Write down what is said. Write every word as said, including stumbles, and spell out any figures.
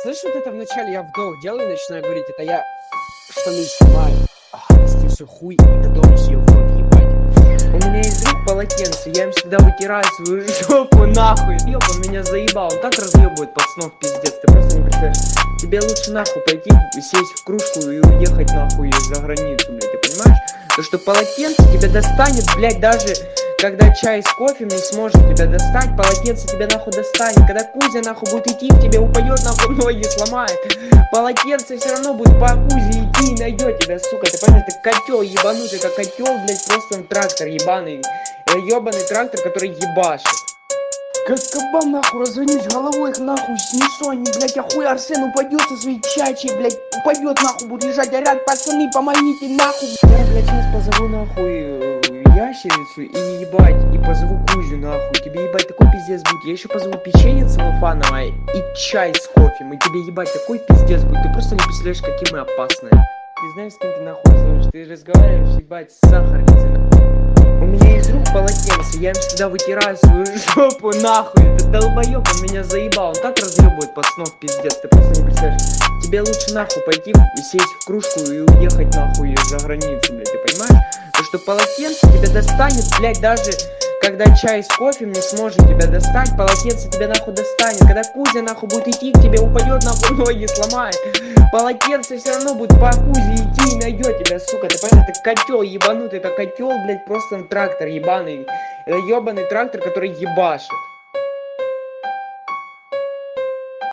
Слышь, вот это вначале я вдох делаю и начинаю говорить, это я штаны снимаю. Ах, свой хуй и потом съел в рот, ебать. У меня есть друг полотенце, я им всегда вытираю свою жопу нахуй. Ёб, он меня заебал, он так разъебывает пацанов, пиздец, ты просто не представляешь. Тебе лучше нахуй пойти, сесть в кружку и уехать нахуй за границу, блядь, ты понимаешь? То, что полотенце тебя достанет, блядь, даже когда чай с кофе не сможет тебя достать, полотенце тебя нахуй достанет. Когда Кузя нахуй будет идти, к тебе упадет нахуй, ноги сломает. Полотенце все равно будет по Кузе идти и найдет тебя, сука. Ты понимаешь, ты котел ебанутый, это котел, блядь, просто трактор ебаный. Ебаный трактор, который ебашит. Как кабан нахуй развернись головой, их нахуй снесу, они, блядь, охуй Арсен упадет со своей чачей, блядь, упадет нахуй, будет лежать, орят, пацаны, помогите нахуй. Я, блядь, сейчас позову нахуй ящерицу и ебать, и позову Кузю нахуй, тебе ебать такой пиздец будет, я еще позову печенье целлофановое и чай с кофе, и тебе ебать такой пиздец будет, ты просто не представляешь, какие мы опасные. Ты знаешь, с кем ты нахуй разговариваешь, ты разговариваешь, ебать, с сахарницей нахуй. У меня есть друг полотенце, я им всегда вытираю свою жопу нахуй, этот долбоёб, он меня заебал, он так разъебывает пацанов, пиздец, ты просто не представляешь. Тебе лучше нахуй пойти и сесть в кружку и уехать нахуй за границу, блядь, ты понимаешь? То, что полотенце тебя достанет, блядь, даже когда чай с кофе не сможет тебя достать, полотенце тебя нахуй достанет. Когда Кузя нахуй будет идти, к тебе упадет нахуй, ноги сломает. Полотенце все равно будет по Кузе идти и найдет тебя, сука. Ты понимаешь, это котел ебанутый, это котел, блядь, просто трактор ебаный. Это ебаный трактор, который ебашит.